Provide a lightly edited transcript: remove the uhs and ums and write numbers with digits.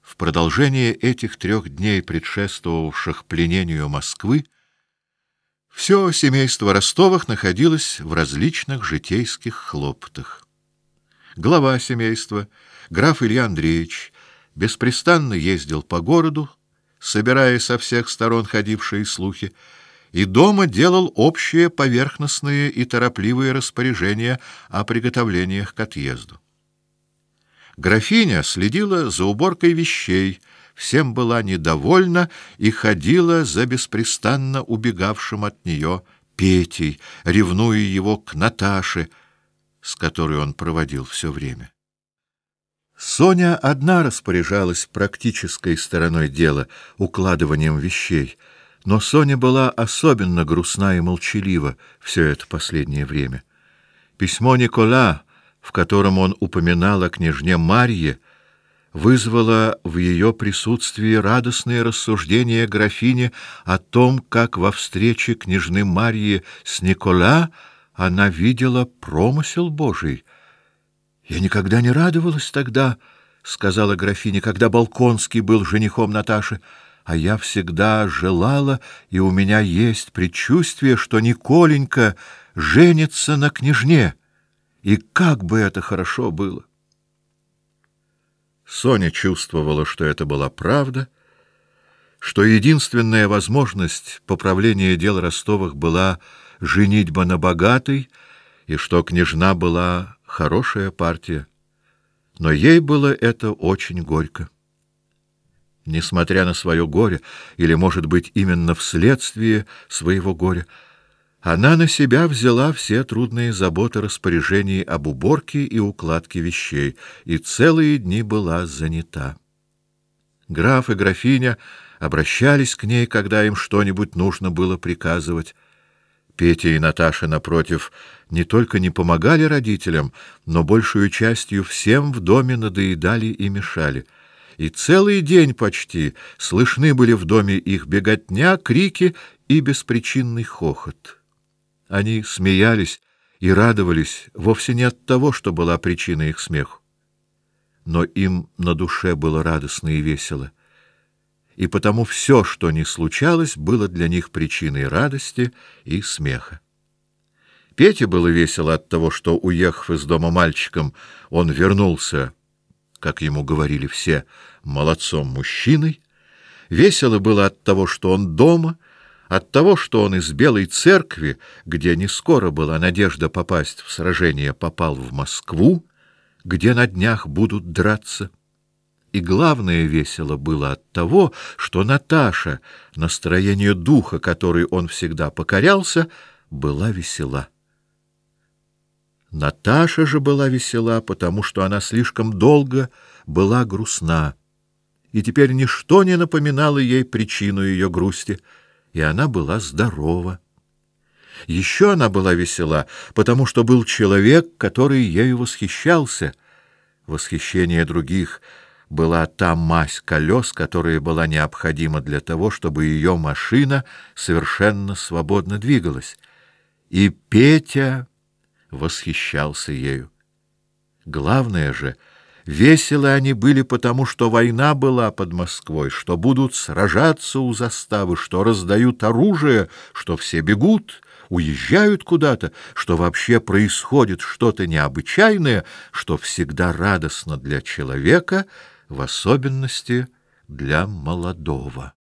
В продолжение этих 3 дней, предшествовавших пленению Москвы, все семейство Ростовых находилось в различных житейских хлопотах. Глава семейства, граф Илья Андреевич, беспрестанно ездил по городу, собирая со всех сторон ходившие слухи, и дома делал общие поверхностные и торопливые распоряжения о приготовлениях к отъезду. Графиня следила за уборкой вещей, всем была недовольна и ходила за беспрестанно убегавшим от нее Петей, ревнуя его к Наташе, с которой он проводил все время. Соня одна распоряжалась практической стороной дела, укладыванием вещей, но Соня была особенно грустна и молчалива все это последнее время. Письмо Никола, в котором он упоминал о княжне Марье, вызвало в ее присутствии радостные рассуждения графини о том, как во встрече княжны Марьи с Никола она видела промысел Божий. «Я никогда не радовалась тогда, — сказала графиня, — когда Болконский был женихом Наташи, а я всегда желала, и у меня есть предчувствие, что Николенька женится на княжне. И как бы это хорошо было!» Соня чувствовала, что это была правда, что единственная возможность поправления дел Ростовых была женитьба на богатой, и что княжна была хорошая партия. Но ей было это очень горько. Несмотря на свое горе, или, может быть, именно вследствие своего горя, она на себя взяла все трудные заботы распоряжений об уборке и укладке вещей, и целые дни была занята. Граф и графиня обращались к ней, когда им что-нибудь нужно было приказывать. Петя и Наташа, напротив, не только не помогали родителям, но большую частью всем в доме надоедали и мешали. И целый день почти слышны были в доме их беготня, крики и беспричинный хохот. Они смеялись и радовались вовсе не от того, что была причиной их смеху, но им на душе было радостно и весело, и потому все, что ни случалось, было для них причиной радости и смеха. Пете было весело от того, что, уехав из дома мальчиком, он вернулся, как ему говорили все, молодцом-мужчиной. Весело было от того, что он дома, от того, что он из Белой Церкви, где не скоро была надежда попасть в сражение, попал в Москву, где на днях будут драться. И главное весело было от того, что Наташа, настроению духа, которой он всегда покорялся, была весела. Наташа же была весела, потому что она слишком долго была грустна, и теперь ничто не напоминало ей причину ее грусти, и она была здорова. Еще она была весела, потому что был человек, который ею восхищался. Восхищение других была та мазь колес, которая была необходима для того, чтобы ее машина совершенно свободно двигалась. И Петя восхищался ею. Главное же, веселы они были потому, что война была под Москвой, что будут сражаться у заставы, что раздают оружие, что все бегут, уезжают куда-то, что вообще происходит что-то необычайное, что всегда радостно для человека, в особенности для молодого.